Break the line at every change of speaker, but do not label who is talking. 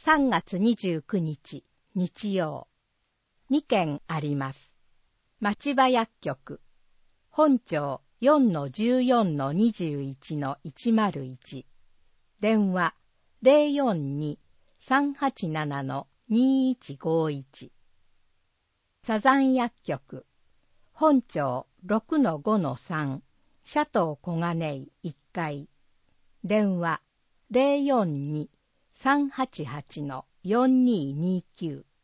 3月29日日曜。2件あります。町場薬局。本庁 4-14-21-101。電話 042-387-2151。サザン薬局。本庁 6-5-3。シャトー小金井1階。電話 042-388-4229。